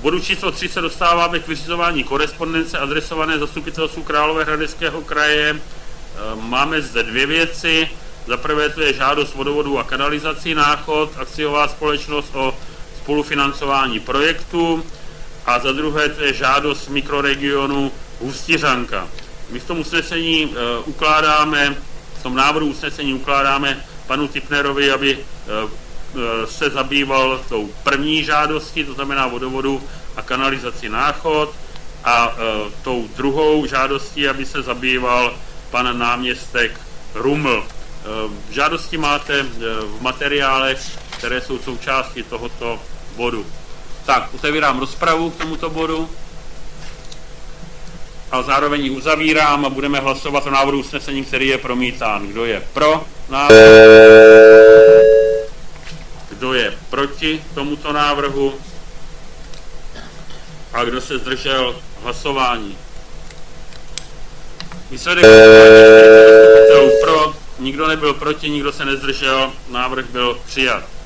bodu číslo 3 se dostáváme k vyřizování korespondence adresované zastupitelstvu Královéhradeckého kraje. Máme zde dvě věci. Za prvé to je žádost vodovodu a kanalizací Náchod, akciová společnost o spolufinancování projektu, a za druhé to je žádost mikroregionu Hustiřanka. My v tom usnesení v tom návrhu usnesení ukládáme panu Tipnerovi, aby se zabýval tou první žádostí, to znamená vodovodu a kanalizaci Náchod, a tou druhou žádostí, aby se zabýval pan náměstek Ruml. Žádosti máte v materiálech, které jsou součástí tohoto bodu. Tak, otevírám rozpravu k tomuto bodu a zároveň ji uzavírám a budeme hlasovat o návrhu usnesení, který je promítán. Kdo je pro návrh? Kdo je proti tomuto návrhu? A kdo se zdržel hlasování? Výsledek pro, nikdo nebyl proti, nikdo se nezdržel, návrh byl přijat.